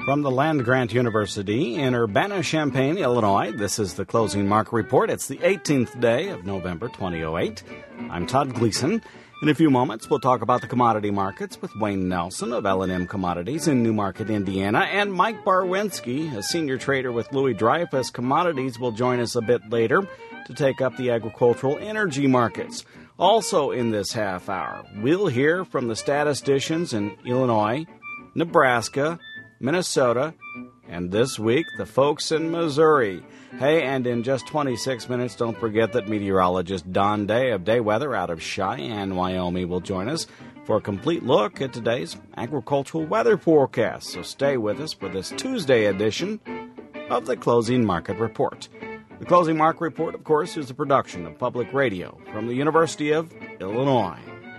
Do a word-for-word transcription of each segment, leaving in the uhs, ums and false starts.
From the land-grant University in Urbana-Champaign, Illinois, this is the Closing Market Report. It's the eighteenth day of November twenty oh eight. I'm Todd Gleason. In a few moments, we'll talk about the commodity markets with Wayne Nelson of L and M Commodities in Newmarket, Indiana, and Mike Barwinski, a senior trader with Louis Dreyfus Commodities, will join us a bit later to take up the agricultural energy markets. Also in this half hour, we'll hear from the statisticians in Illinois, Nebraska, Minnesota, and this week, the folks in Missouri. Hey, and in just twenty-six minutes, don't forget that meteorologist Don Day of Day Weather out of Cheyenne, Wyoming, will join us for a complete look at today's agricultural weather forecast. So stay with us for this Tuesday edition of the Closing Market Report. The Closing Market Report, of course, is a production of Public Radio from the University of Illinois.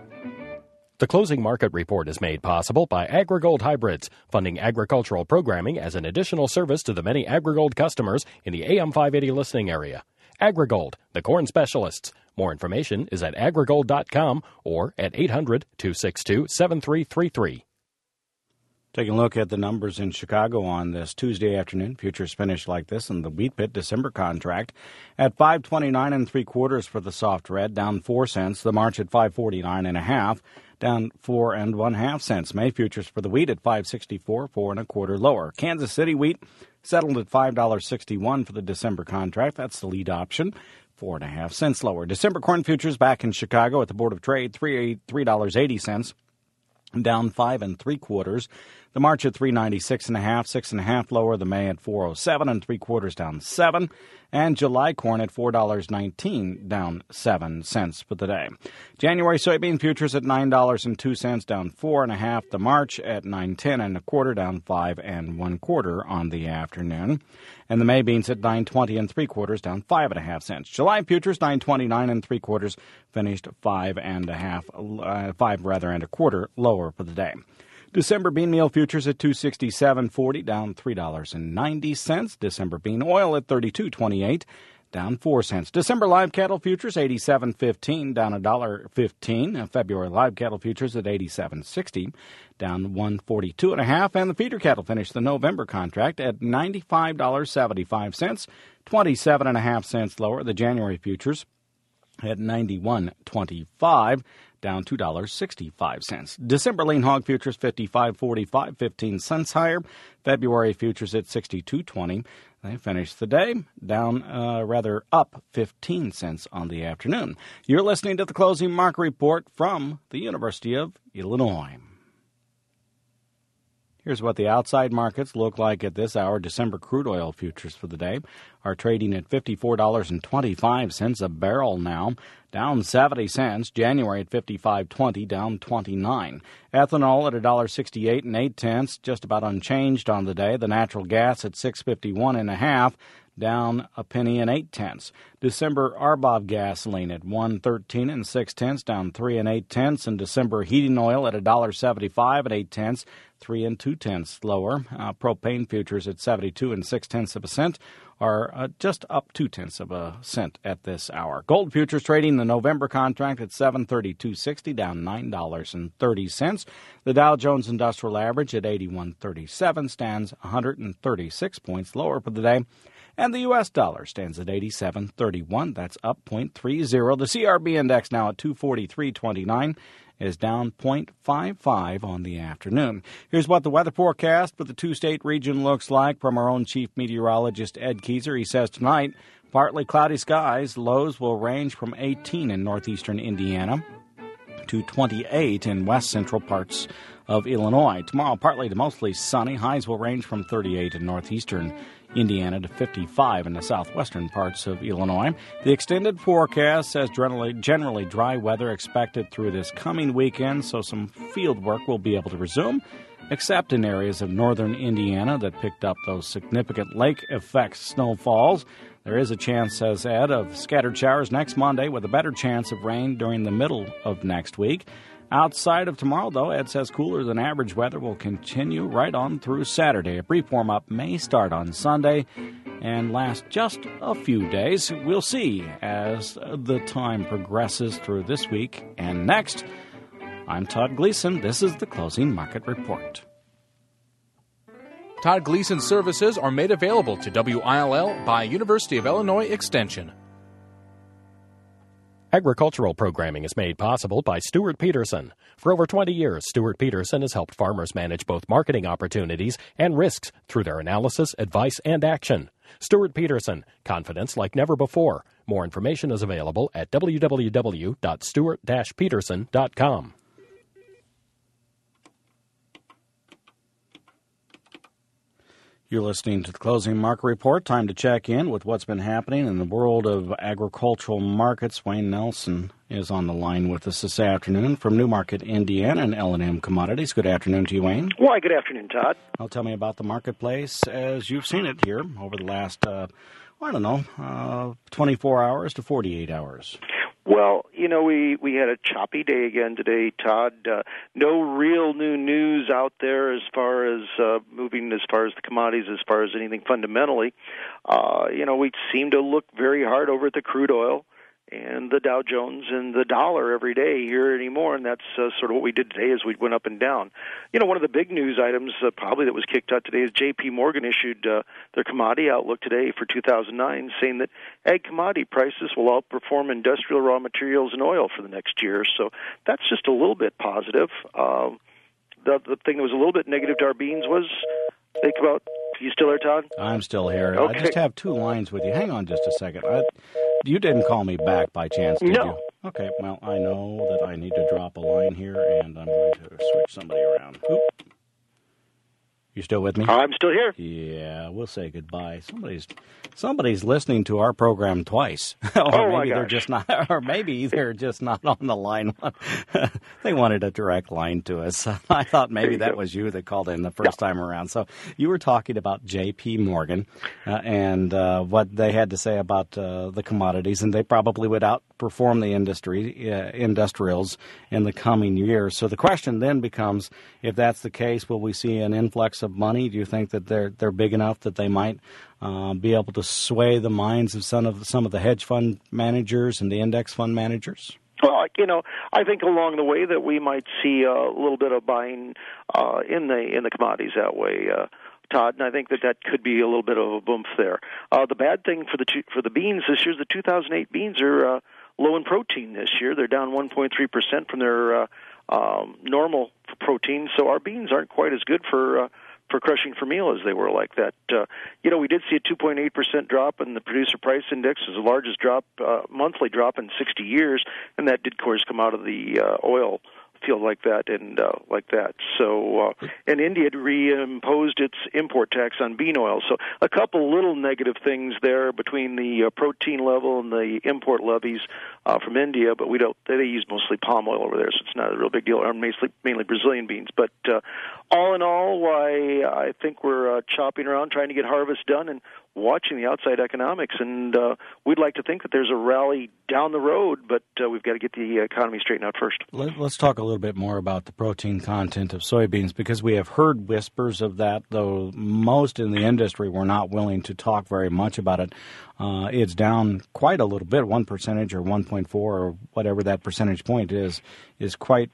The Closing Market Report is made possible by AgriGold Hybrids, funding agricultural programming as an additional service to the many AgriGold customers in the A M five eighty listening area. AgriGold, the corn specialists. More information is at agrigold dot com or at eight hundred, two six two, seven three three three. Taking a look at the numbers in Chicago on this Tuesday afternoon. Futures finished like this in the wheat pit December contract at five twenty-nine and three quarters for the soft red, down four cents. The March at five forty-nine and a half, down four and one half cents. May futures for the wheat at five sixty-four, four and a quarter lower. Kansas City wheat settled at five sixty-one for the December contract. That's the lead option, four and a half cents lower. December corn futures back in Chicago at the Board of Trade, three dollars and eighty cents. Down five and three quarters. The March at three ninety-six and a half, six and a half lower. The May at four oh seven and three quarters, down seven. And July corn at four dollars and nineteen cents, down seven cents for the day. January soybean futures at nine dollars and two cents, down four and a half. The March at nine ten and a quarter, down five and one quarter on the afternoon. And the May beans at nine twenty and three quarters, down five and a half cents. July futures nine twenty-nine and three quarters, finished five and a half, uh, five rather and a quarter lower for the day. December bean meal futures at two sixty-seven forty, down three dollars and ninety cents. December bean oil at thirty-two twenty-eight, down four cents. December live cattle futures eighty-seven fifteen, down one dollar fifteen. February live cattle futures at eighty-seven sixty, down one forty-two and a half. And the feeder cattle finished the November contract at ninety-five seventy-five, twenty-seven and a half cents lower. The January futures at ninety-one twenty-five, down two dollars and sixty-five cents. December lean hog futures fifty-five forty-five, fifteen cents higher. February futures at sixty-two twenty. They finished the day down, uh, rather up fifteen cents on the afternoon. You're listening to the Closing Market Report from the University of Illinois. Here's what the outside markets look like at this hour. December crude oil futures for the day are trading at fifty-four dollars and twenty-five cents a barrel now, down seventy cents. January at fifty-five twenty, down twenty-nine. Ethanol at one dollar sixty-eight and eight tenths, just about unchanged on the day. The natural gas at six fifty-one and a half, down a penny and eight tenths. December R B O B gasoline at one thirteen and six tenths, down three and eight tenths. And December heating oil at one dollar seventy-five and eight tenths, three and two tenths lower. Uh, propane futures at seventy-two and six tenths of a cent are uh, just up two tenths of a cent at this hour. Gold futures trading the November contract at seven thirty-two sixty, down nine dollars and thirty cents. The Dow Jones Industrial Average at eighty-one thirty-seven stands one hundred thirty-six points lower for the day. And the U S dollar stands at eighty-seven thirty-one. That's up zero point three zero. The C R B index now at two forty-three twenty-nine is down zero point five five on the afternoon. Here's what the weather forecast for the two-state region looks like from our own chief meteorologist, Ed Keyser. He says tonight, partly cloudy skies. Lows will range from eighteen in northeastern Indiana to twenty-eight in west central parts of Illinois. Tomorrow, partly to mostly sunny. Highs will range from thirty-eight in northeastern Indiana to fifty-five in the southwestern parts of Illinois. The extended forecast says generally, generally dry weather expected through this coming weekend, so some field work will be able to resume, except in areas of northern Indiana that picked up those significant lake effect snowfalls. There is a chance, says Ed, of scattered showers next Monday with a better chance of rain during the middle of next week. Outside of tomorrow, though, Ed says cooler than average weather will continue right on through Saturday. A brief warm-up may start on Sunday and last just a few days. We'll see as the time progresses through this week and next. I'm Todd Gleason. This is the Closing Market Report. Todd Gleason services are made available to W I L L by University of Illinois Extension. Agricultural programming is made possible by Stuart Peterson. For over twenty years, Stuart Peterson has helped farmers manage both marketing opportunities and risks through their analysis, advice, and action. Stuart Peterson, confidence like never before. More information is available at w w w dot stuart dash peterson dot com. You're listening to the Closing Market Report. Time to check in with what's been happening in the world of agricultural markets. Wayne Nelson is on the line with us this afternoon from Newmarket, Indiana, and L and M Commodities. Good afternoon to you, Wayne. Why, good afternoon, Todd. Well, tell me about the marketplace as you've seen it here over the last, uh, I don't know, uh, twenty-four hours to forty-eight hours. Well, you know, we, we had a choppy day again today, Todd. Uh, no real new news out there as far as uh, moving as far as the commodities, as far as anything fundamentally. Uh, you know, we seem to look very hard over at the crude oil and the Dow Jones and the dollar every day here anymore, and that's uh, sort of what we did today as we went up and down. You know, one of the big news items uh, probably that was kicked out today is J P Morgan issued uh, their commodity outlook today for two thousand nine, saying that ag commodity prices will outperform industrial raw materials and oil for the next year. So that's just a little bit positive. Uh, the, the thing that was a little bit negative to our beans was, think about, you still there, Todd? I'm still here. Okay. I just have two lines with you. Hang on just a second. I, you didn't call me back by chance, did No. you? Okay, well, I know that I need to drop a line here, and I'm going to switch somebody around. Oop. You still with me? I'm still here. Yeah, we'll say goodbye. Somebody's somebody's listening to our program twice, or Oh, my maybe they're gosh. just not, or maybe they're just not on the line. They wanted a direct line to us. I thought maybe you that go. was you that called in the first time around. So you were talking about J P Morgan uh, and uh, what they had to say about uh, the commodities, and they probably would outperform the industry uh, industrials in the coming years. So the question then becomes, if that's the case, will we see an influx of money? Do you think that they're they're big enough that they might uh, be able to sway the minds of some of some of the hedge fund managers and the index fund managers? Well, you know, I think along the way that we might see a little bit of buying uh, in the in the commodities that way, uh, Todd, and I think that that could be a little bit of a bump there. Uh, the bad thing for the two, for the beans this year is the two thousand eight beans are uh, low in protein this year. They're down one point three percent from their uh, um, normal protein, so our beans aren't quite as good for uh, for crushing for meal as they were like that. Uh, you know, we did see a two point eight percent drop in the producer price index. It was the largest drop, uh, monthly drop in sixty years, and that did, of course, come out of the uh, oil field like that and uh, like that. So, uh, and India had reimposed its import tax on bean oil. So a couple little negative things there between the uh, protein level and the import levies uh, from India, but we don't, they use mostly palm oil over there, so it's not a real big deal, or mainly, mainly Brazilian beans. But uh, all in all, I, I think we're uh, chopping around trying to get harvest done and watching the outside economics, and uh, we'd like to think that there's a rally down the road, but uh, we've got to get the economy straightened out first. Let, let's talk a little bit more about the protein content of soybeans, because we have heard whispers of that, though most in the industry were not willing to talk very much about it. Uh, it's down quite a little bit, one percentage or one point four or whatever that percentage point is, is quite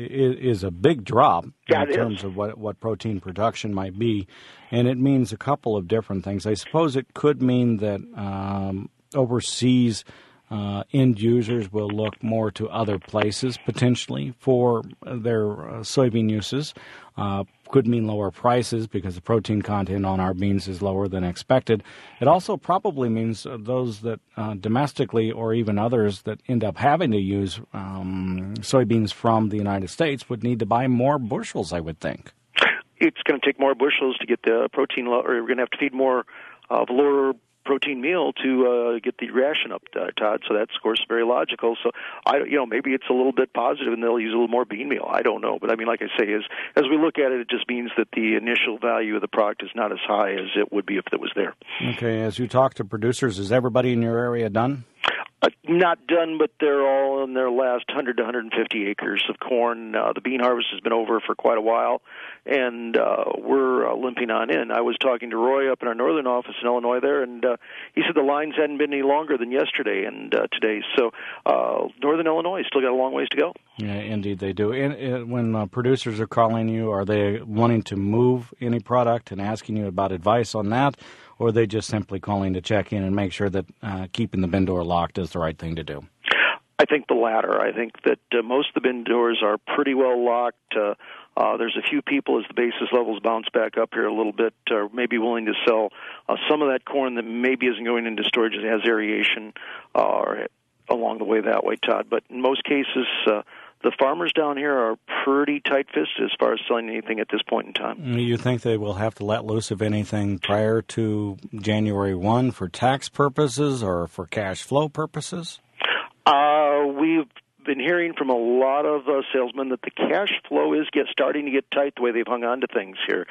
is a big drop yeah, in terms is. of what, what protein production might be. And it means a couple of different things. I suppose it could mean that um, overseas uh, end users will look more to other places potentially for their uh, soybean uses. Uh, could mean lower prices because the protein content on our beans is lower than expected. It also probably means uh, those that uh, domestically or even others that end up having to use um, soybeans from the United States would need to buy more bushels, I would think. It's going to take more bushels to get the protein, or we're going to have to feed more of lower protein meal to uh, get the ration up, uh, Todd. So that's, of course, very logical. So, I, you know, maybe it's a little bit positive and they'll use a little more bean meal. I don't know. But, I mean, like I say, as, as we look at it, it just means that the initial value of the product is not as high as it would be if it was there. Okay. As you talk to producers, is everybody in your area done? Uh, not done, but they're all in their last one hundred to one hundred fifty acres of corn. Uh, the bean harvest has been over for quite a while, and uh, we're uh, limping on in. I was talking to Roy up in our northern office in Illinois there, and uh, he said the lines hadn't been any longer than yesterday and uh, today. So uh, northern Illinois still got a long ways to go. Yeah, indeed they do. And, and when uh, producers are calling you, are they wanting to move any product and asking you about advice on that, or are they just simply calling to check in and make sure that uh, keeping the bin door locked is the right thing to do? I think the latter. I think that uh, most of the bin doors are pretty well locked. Uh, uh, there's a few people, as the basis levels bounce back up here a little bit, uh, maybe willing to sell uh, some of that corn that maybe isn't going into storage that has aeration uh, or along the way that way, Todd. But in most cases, uh, the farmers down here are pretty tight-fisted as far as selling anything at this point in time. You think they will have to let loose of anything prior to January first for tax purposes or for cash flow purposes? Uh, we've been hearing from a lot of uh, salesmen that the cash flow is get starting to get tight the way they've hung on to things here.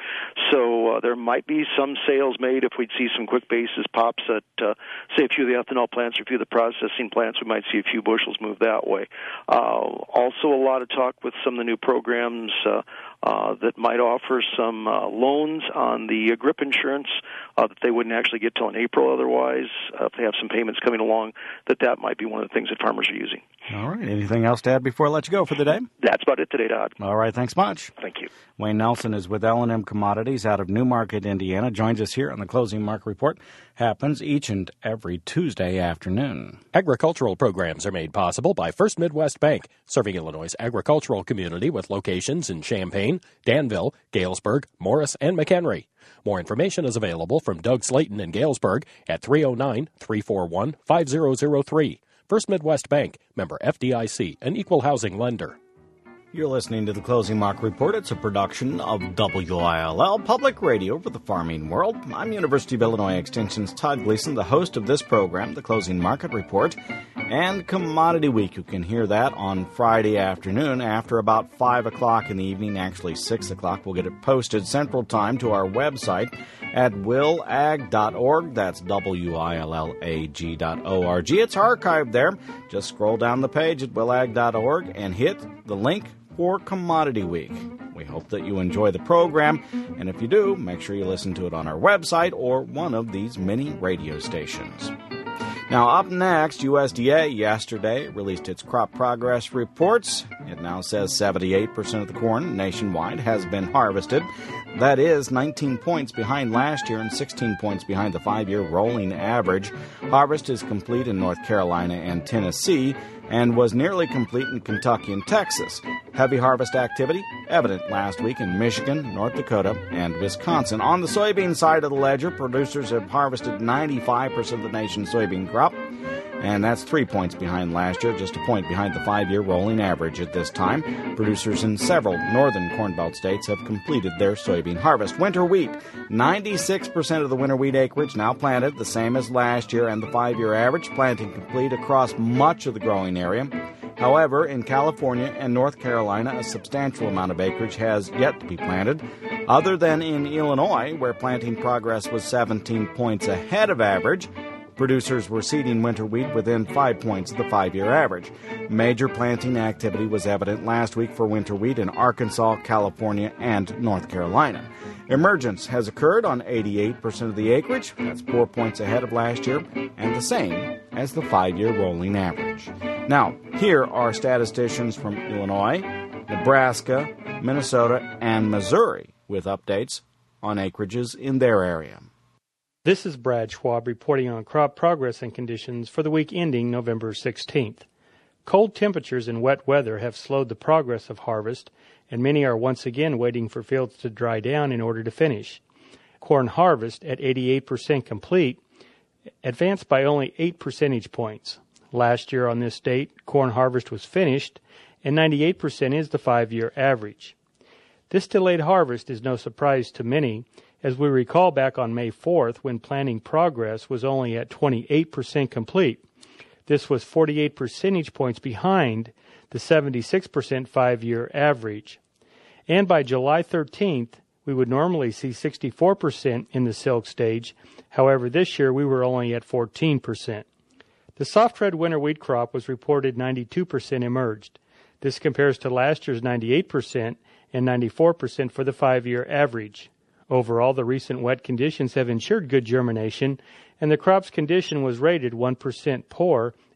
So uh, there might be some sales made if we'd see some quick basis pops at, uh, say, a few of the ethanol plants or a few of the processing plants. We might see a few bushels move that way. Uh, also, a lot of talk with some of the new programs uh, uh, that might offer some uh, loans on the uh, GRIP insurance uh, that they wouldn't actually get till in April otherwise. Uh, if they have some payments coming along, that that might be one of the things that farmers are using. All right. Anything else to add before I let you go for the day? That's about it today, Todd. All right. Thanks much. Thank you. Wayne Nelson is with L and M Commodities out of Newmarket, Indiana. Joins us here on the Closing Market Report. Happens each and every Tuesday afternoon. Agricultural programs are made possible by First Midwest Bank, serving Illinois' agricultural community with locations in Champaign, Danville, Galesburg, Morris, and McHenry. More information is available from Doug Slayton in Galesburg at three oh nine, three four one, five oh oh three. First Midwest Bank, member F D I C, an equal housing lender. You're listening to the Closing Market Report. It's a production of W I L L, Public Radio for the Farming World. I'm University of Illinois Extension's Todd Gleason, the host of this program, the Closing Market Report, and Commodity Week. You can hear that on Friday afternoon after about five o'clock in the evening, actually six o'clock. We'll get it posted Central Time to our website at will ag dot org. That's W I L L A G dot O R G. It's archived there. Just scroll down the page at will ag dot org and hit the link for Commodity Week. We hope that you enjoy the program, and if you do, make sure you listen to it on our website or one of these many radio stations. Now, up next, U S D A yesterday released its crop progress reports. It now says seventy-eight percent of the corn nationwide has been harvested. That is nineteen points behind last year and sixteen points behind the five-year rolling average. Harvest is complete in North Carolina and Tennessee and was nearly complete in Kentucky and Texas. Heavy harvest activity evident last week in Michigan, North Dakota, and Wisconsin. On the soybean side of the ledger, producers have harvested ninety-five percent of the nation's soybean crop, and that's three points behind last year, just a point behind the five-year rolling average at this time. Producers in several northern Corn Belt states have completed their soybean harvest. Winter wheat, ninety-six percent of the winter wheat acreage now planted, the same as last year and the five-year average, planting complete across much of the growing area. However, in California and North Carolina, a substantial amount of acreage has yet to be planted, other than in Illinois, where planting progress was seventeen points ahead of average. Producers were seeding winter wheat within five points of the five-year average. Major planting activity was evident last week for winter wheat in Arkansas, California, and North Carolina. Emergence has occurred on eighty-eight percent of the acreage. That's four points ahead of last year and the same as the five-year rolling average. Now, here are statisticians from Illinois, Nebraska, Minnesota, and Missouri with updates on acreages in their area. This is Brad Schwab reporting on crop progress and conditions for the week ending November sixteenth. Cold temperatures and wet weather have slowed the progress of harvest, and many are once again waiting for fields to dry down in order to finish. Corn harvest, at eighty-eight percent complete, advanced by only eight percentage points. Last year on this date, corn harvest was finished, and ninety-eight percent is the five-year average. This delayed harvest is no surprise to many, as we recall back on May fourth when planting progress was only at twenty-eight percent complete. This was forty-eight percentage points behind the seventy-six percent five-year average. And by July thirteenth, we would normally see sixty-four percent in the silk stage. However, this year we were only at fourteen percent. The soft red winter wheat crop was reported ninety-two percent emerged. This compares to last year's ninety-eight percent and ninety-four percent for the five-year average. Overall, the recent wet conditions have ensured good germination, and the crop's condition was rated one percent poor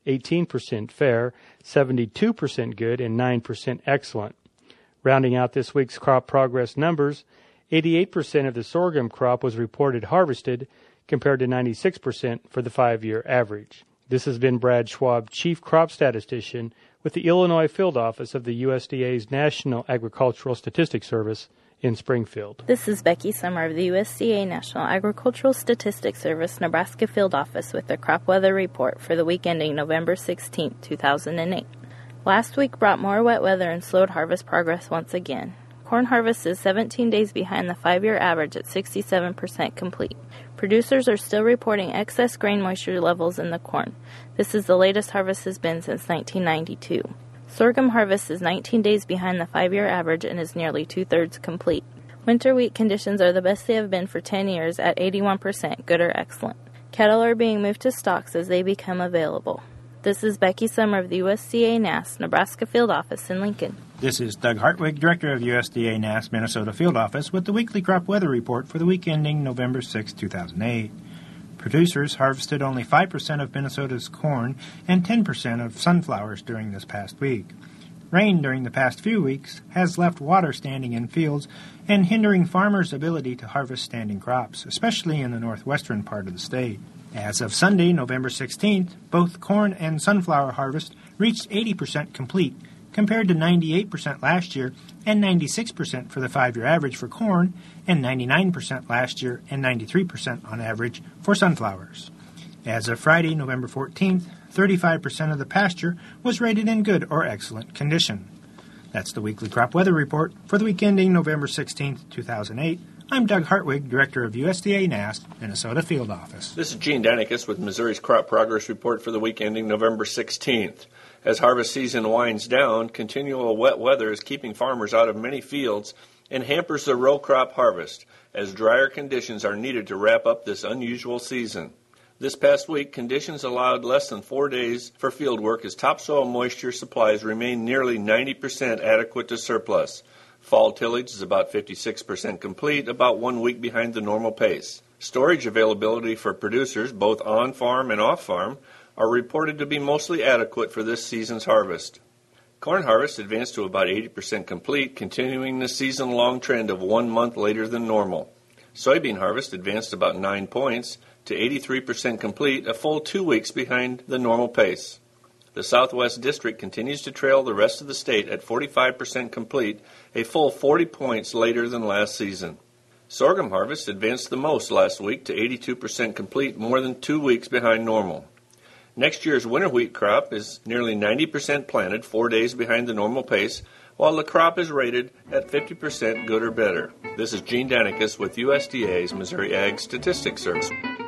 eighteen percent fair, seventy-two percent good, and nine percent excellent. Rounding out this week's crop progress numbers, eighty-eight percent of the sorghum crop was reported harvested, compared to ninety-six percent for the five-year average. This has been Brad Schwab, Chief Crop Statistician with the Illinois Field Office of the U S D A's National Agricultural Statistics Service in Springfield. This is Becky Summer of the U S D A National Agricultural Statistics Service Nebraska Field Office with the crop weather report for the week ending November sixteenth, two thousand eight. Last week brought more wet weather and slowed harvest progress once again. Corn harvest is seventeen days behind the five-year average at sixty-seven percent complete. Producers are still reporting excess grain moisture levels in the corn. This is the latest harvest has been since nineteen ninety-two. Sorghum harvest is nineteen days behind the five-year average and is nearly two-thirds complete. Winter wheat conditions are the best they have been for ten years at eighty-one percent good or excellent. Cattle are being moved to stocks as they become available. This is Becky Summer of the U S D A N A S Nebraska Field Office in Lincoln. This is Doug Hartwig, Director of U S D A N A S Minnesota Field Office, with the weekly crop weather report for the week ending November sixth, two thousand eight. Producers harvested only five percent of Minnesota's corn and ten percent of sunflowers during this past week. Rain during the past few weeks has left water standing in fields and hindering farmers' ability to harvest standing crops, especially in the northwestern part of the state. As of Sunday, November sixteenth, both corn and sunflower harvest reached eighty percent complete, compared to ninety-eight percent last year and ninety-six percent for the five-year average for corn, and ninety-nine percent last year and ninety-three percent on average for sunflowers. As of Friday, November fourteenth, thirty-five percent of the pasture was rated in good or excellent condition. That's the weekly crop weather report for the week ending November sixteenth, two thousand eight. I'm Doug Hartwig, Director of U S D A N A S Minnesota Field Office. This is Gene Danicus with Missouri's Crop Progress Report for the week ending November sixteenth. As harvest season winds down, continual wet weather is keeping farmers out of many fields and hampers the row crop harvest, as drier conditions are needed to wrap up this unusual season. This past week, conditions allowed less than four days for field work as topsoil moisture supplies remain nearly ninety percent adequate to surplus. Fall tillage is about fifty-six percent complete, about one week behind the normal pace. Storage availability for producers, both on-farm and off-farm, are reported to be mostly adequate for this season's harvest. Corn harvest advanced to about eighty percent complete, continuing the season-long trend of one month later than normal. Soybean harvest advanced about nine points to eighty-three percent complete, a full two weeks behind the normal pace. The Southwest District continues to trail the rest of the state at forty-five percent complete, a full forty points later than last season. Sorghum harvest advanced the most last week to eighty-two percent complete, more than two weeks behind normal. Next year's winter wheat crop is nearly ninety percent planted, four days behind the normal pace, while the crop is rated at fifty percent good or better. This is Gene Danicus with U S D A's Missouri Ag Statistics Service.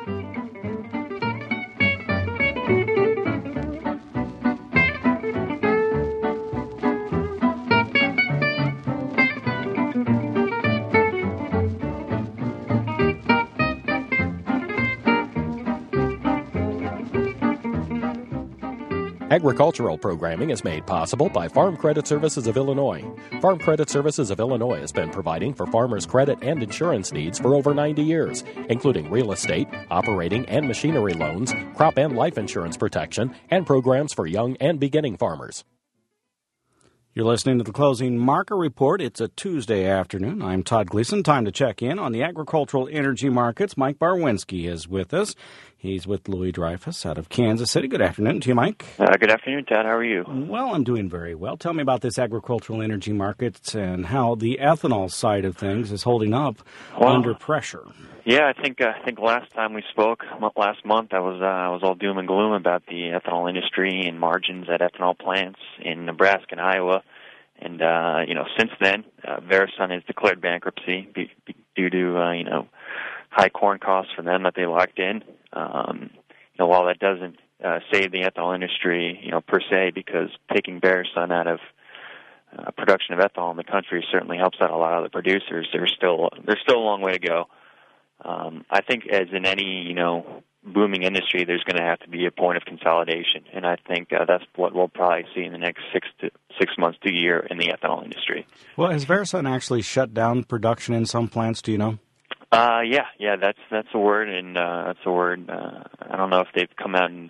Agricultural programming is made possible by Farm Credit Services of Illinois. Farm Credit Services of Illinois has been providing for farmers' credit and insurance needs for over ninety years, including real estate, operating and machinery loans, crop and life insurance protection, and programs for young and beginning farmers. You're listening to the Closing Market Report. It's a Tuesday afternoon. I'm Todd Gleason. Time to check in on the agricultural energy markets. Mike Barwinski is with us. He's with Louis Dreyfus out of Kansas City. Good afternoon to you, Mike. Uh, good afternoon, Todd. How are you? Well, I'm doing very well. Tell me about this agricultural energy markets and how the ethanol side of things is holding up well, under pressure. Yeah, I think uh, I think last time we spoke last month, I was uh, I was all doom and gloom about the ethanol industry and margins at ethanol plants in Nebraska and Iowa, and uh, you know since then, uh, Verasun has declared bankruptcy be, be due to uh, you know high corn costs for them that they locked in. Um, you know, while that doesn't uh, save the ethanol industry, you know per se, because taking Verasun out of uh, production of ethanol in the country certainly helps out a lot of the producers. There's still there's still a long way to go. Um, I think as in any, you know, booming industry, there's going to have to be a point of consolidation, and I think uh, that's what we'll probably see in the next six to six months to a year in the ethanol industry. Well, has Verasun actually shut down production in some plants? Do you know? Uh, yeah, yeah, that's that's a word, and uh, that's a word. Uh, I don't know if they've come out and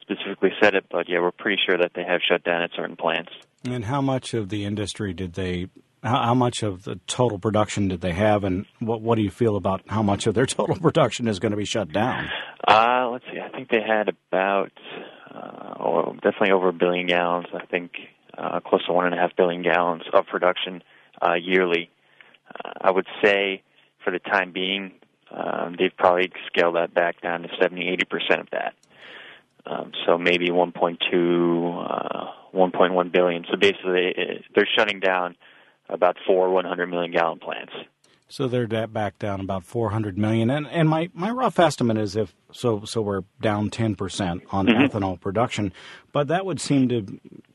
specifically said it, but yeah, we're pretty sure that they have shut down at certain plants. And how much of the industry did they, how, how much of the total production did they have, and what what do you feel about how much of their total production is going to be shut down? Uh, let's see, I think they had about, uh, oh, definitely over a billion gallons, I think uh, close to one and a half billion gallons of production uh, yearly. Uh, I would say for the time being, um, they've probably scaled that back down to seventy, eighty percent of that. Um, so maybe one point two, uh, one point one billion. So basically, they're shutting down about four one hundred million gallon plants. So they're back down about four hundred million. And and my, my rough estimate is if so so we're down ten percent on mm-hmm. ethanol production, but that would seem to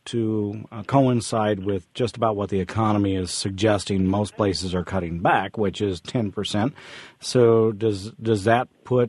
to uh, coincide with just about what the economy is suggesting. Most places are cutting back, which is ten percent. So does does that put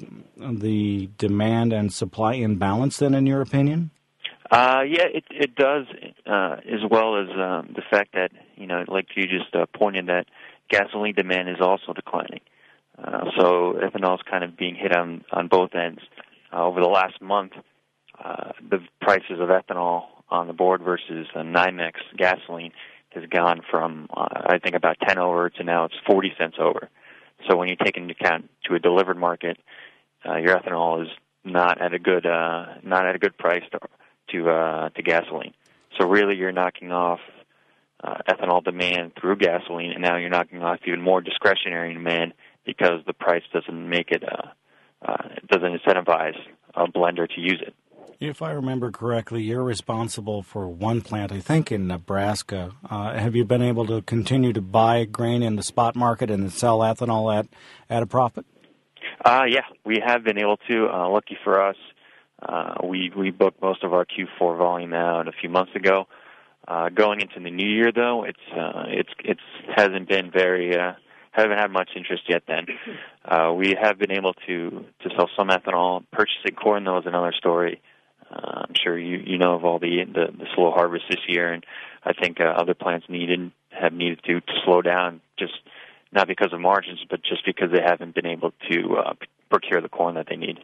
the demand and supply in balance then, in your opinion? Uh, yeah, it it does, uh, as well as um, the fact that, you know, like you just uh, pointed, that gasoline demand is also declining. Uh, so ethanol is kind of being hit on, on both ends. Uh, over the last month, uh, the prices of ethanol on the board versus uh, NYMEX gasoline has gone from, uh, I think, about ten over to now it's forty cents over. So when you take into account to a delivered market, uh, your ethanol is not at a good uh, not at a good price to to, uh, to gasoline. So really, you're knocking off uh, ethanol demand through gasoline, and now you're knocking off even more discretionary demand because the price doesn't make it uh, uh, it doesn't incentivize a blender to use it. If I remember correctly, you're responsible for one plant, I think, in Nebraska. Uh, have you been able to continue to buy grain in the spot market and sell ethanol at, at a profit? Uh, yeah, we have been able to. Uh, lucky for us, uh, we we booked most of our Q four volume out a few months ago. Uh, going into the new year, though, it's uh, it's it's hasn't been very uh, haven't had much interest yet. Then uh, we have been able to to sell some ethanol. Purchasing corn, though, is another story. Uh, I'm sure you, you know of all the, the the slow harvest this year, and I think uh, other plants needed have needed to, to slow down, just not because of margins, but just because they haven't been able to uh, procure the corn that they need.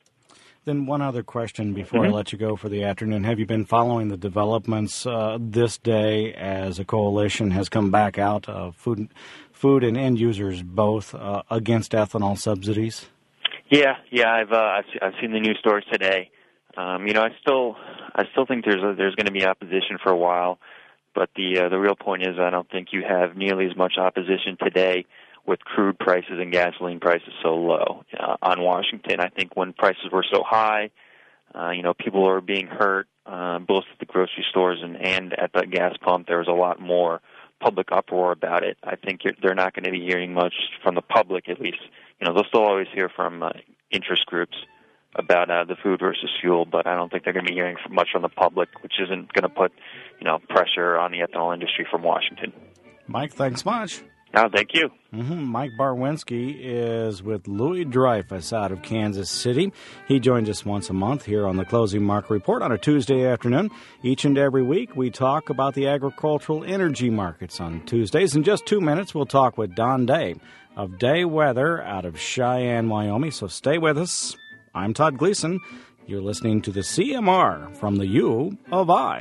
Then one other question before mm-hmm. I let you go for the afternoon. Have you been following the developments uh, this day as a coalition has come back out, uh, food, food and end users both, uh, against ethanol subsidies? Yeah, yeah, I've uh, I've, I've seen the news stories today. Um, you know, I still, I still think there's a, there's going to be opposition for a while, but the uh, the real point is I don't think you have nearly as much opposition today with crude prices and gasoline prices so low uh, on Washington. I think when prices were so high, uh, you know, people were being hurt uh, both at the grocery stores and, and at the gas pump. There was a lot more public uproar about it. I think you're, they're not going to be hearing much from the public, at least. You know, they'll still always hear from uh, interest groups about uh, the food versus fuel, but I don't think they're going to be hearing much from the public, which isn't going to put, you know, pressure on the ethanol industry from Washington. Mike, thanks much. Oh, thank you. Mm-hmm. Mike Barwinski is with Louis Dreyfus out of Kansas City. He joins us once a month here on the Closing Market Report on a Tuesday afternoon. Each and every week, we talk about the agricultural energy markets on Tuesdays. In just two minutes, we'll talk with Don Day of Day Weather out of Cheyenne, Wyoming. So stay with us. I'm Todd Gleason. You're listening to the C M R from the U of I.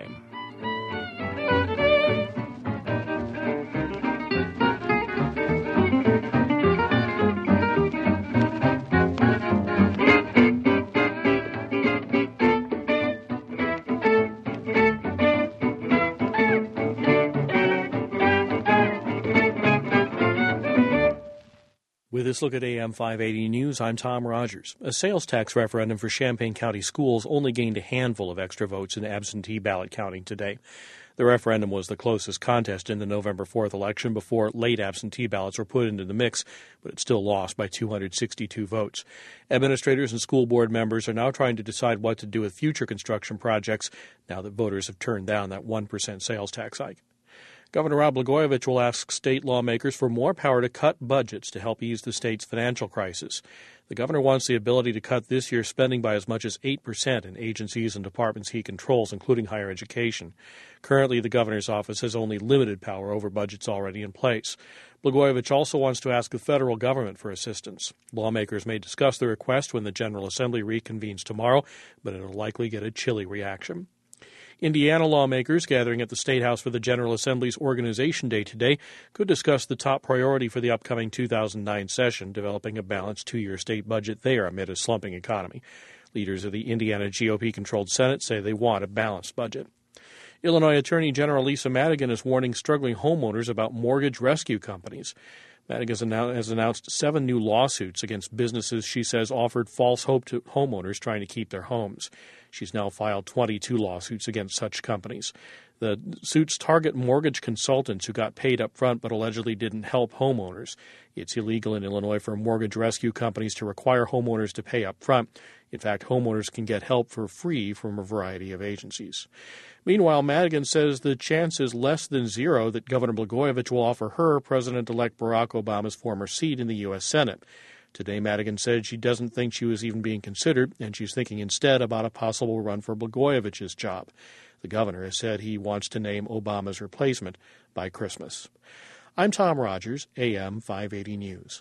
With this look at A M five eighty News, I'm Tom Rogers. A sales tax referendum for Champaign County schools only gained a handful of extra votes in absentee ballot counting today. The referendum was the closest contest in the November fourth election before late absentee ballots were put into the mix, but it still lost by two hundred sixty-two votes. Administrators and school board members are now trying to decide what to do with future construction projects now that voters have turned down that one percent sales tax hike. Governor Rod Blagojevich will ask state lawmakers for more power to cut budgets to help ease the state's financial crisis. The governor wants the ability to cut this year's spending by as much as eight percent in agencies and departments he controls, including higher education. Currently, the governor's office has only limited power over budgets already in place. Blagojevich also wants to ask the federal government for assistance. Lawmakers may discuss the request when the General Assembly reconvenes tomorrow, but it will likely get a chilly reaction. Indiana lawmakers gathering at the State House for the General Assembly's Organization Day today could discuss the top priority for the upcoming two thousand nine session, developing a balanced two-year state budget there amid a slumping economy. Leaders of the Indiana G O P-controlled Senate say they want a balanced budget. Illinois Attorney General Lisa Madigan is warning struggling homeowners about mortgage rescue companies. Madigan has announced seven new lawsuits against businesses she says offered false hope to homeowners trying to keep their homes. She's now filed twenty-two lawsuits against such companies. The suits target mortgage consultants who got paid up front but allegedly didn't help homeowners. It's illegal in Illinois for mortgage rescue companies to require homeowners to pay up front. In fact, homeowners can get help for free from a variety of agencies. Meanwhile, Madigan says the chance is less than zero that Governor Blagojevich will offer her President-elect Barack Obama's former seat in the U S Senate. Today, Madigan said she doesn't think she was even being considered, and she's thinking instead about a possible run for Blagojevich's job. The governor has said he wants to name Obama's replacement by Christmas. I'm Tom Rogers, A M five eighty News.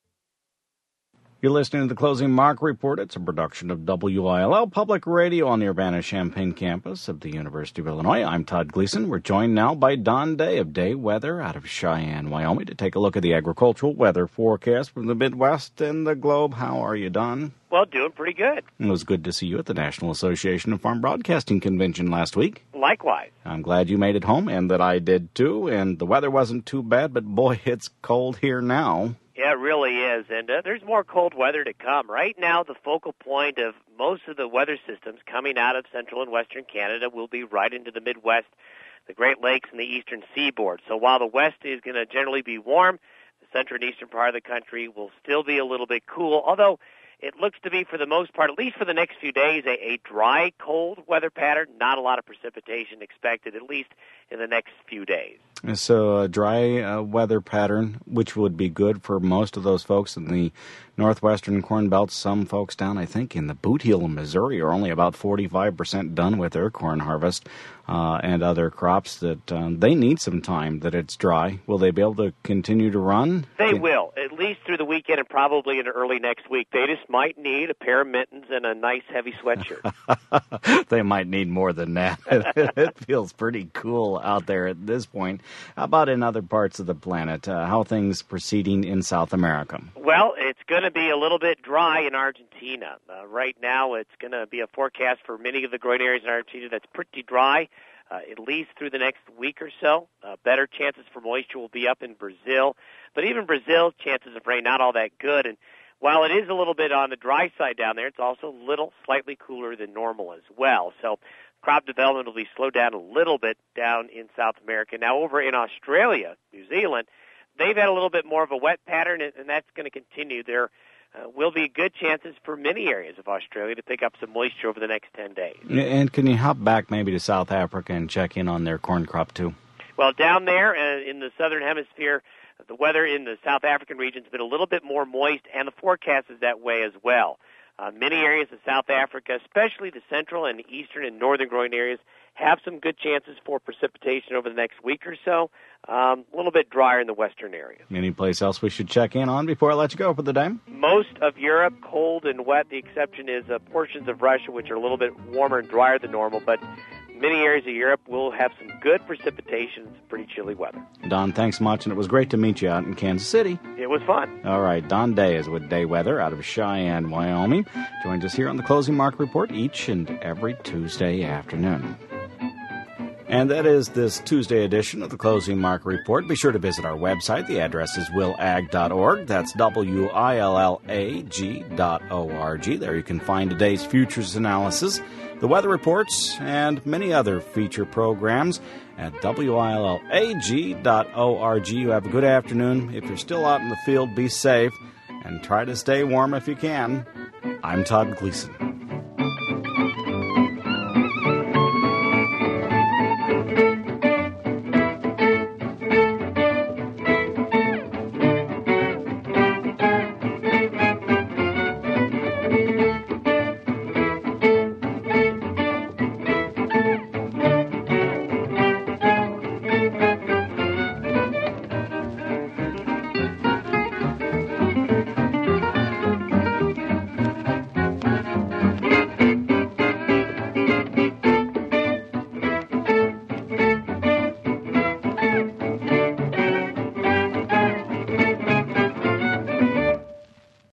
You're listening to the Closing Market Report. It's a production of W I L L Public Radio on the Urbana-Champaign campus of the University of Illinois. I'm Todd Gleason. We're joined now by Don Day of Day Weather out of Cheyenne, Wyoming, to take a look at the agricultural weather forecast from the Midwest and the globe. How are you, Don? Well, doing pretty good. It was good to see you at the National Association of Farm Broadcasting Convention last week. Likewise. I'm glad you made it home and that I did too, and the weather wasn't too bad, but boy, it's cold here now. Yeah, it really is, and uh, there's more cold weather to come. Right now, the focal point of most of the weather systems coming out of central and western Canada will be right into the Midwest, the Great Lakes, and the eastern seaboard. So while the west is going to generally be warm, the central and eastern part of the country will still be a little bit cool, although it looks to be, for the most part, at least for the next few days, a, a dry, cold weather pattern. Not a lot of precipitation expected, at least in the next few days. So a dry uh, weather pattern, which would be good for most of those folks in the northwestern Corn Belt. Some folks down, I think, in the Boot Heel in Missouri are only about forty-five percent done with their corn harvest uh, and other crops that um, they need some time that it's dry. Will they be able to continue to run? They will, at least through the weekend and probably into early next week. They just might need a pair of mittens and a nice heavy sweatshirt. They might need more than that. It feels pretty cool out there at this point. How about in other parts of the planet? Uh, how are things proceeding in South America? Well, it's going to be a little bit dry in Argentina. Uh, right now, it's going to be a forecast for many of the growing areas in Argentina that's pretty dry, uh, at least through the next week or so. Uh, better chances for moisture will be up in Brazil. But even Brazil, chances of rain not all that good. And while it is a little bit on the dry side down there, it's also a little slightly cooler than normal as well. So crop development will be slowed down a little bit down in South America. Now, over in Australia, New Zealand, they've had a little bit more of a wet pattern, and that's going to continue. There uh, will be good chances for many areas of Australia to pick up some moisture over the next ten days. And can you hop back maybe to South Africa and check in on their corn crop, too? Well, down there uh, in the southern hemisphere, the weather in the South African region has been a little bit more moist, and the forecast is that way as well. Uh, many areas of South Africa, especially the central and eastern and northern growing areas, have some good chances for precipitation over the next week or so. Um, a little bit drier in the western areas. Any place else we should check in on before I let you go for the day? Most of Europe, cold and wet. The exception is uh, portions of Russia, which are a little bit warmer and drier than normal, but many areas of Europe will have some good precipitation and some pretty chilly weather. Don, thanks much, and it was great to meet you out in Kansas City. It was fun. All right, Don Day is with Day Weather out of Cheyenne, Wyoming. Joins us here on the Closing Market Report each and every Tuesday afternoon. And that is this Tuesday edition of the Closing Market Report. Be sure to visit our website. The address is will ag dot org. That's W I L L A G dot O R G. There you can find today's futures analysis, the weather reports, and many other feature programs at W I L L A G dot O R G. You have a good afternoon. If you're still out in the field, be safe and try to stay warm if you can. I'm Todd Gleason.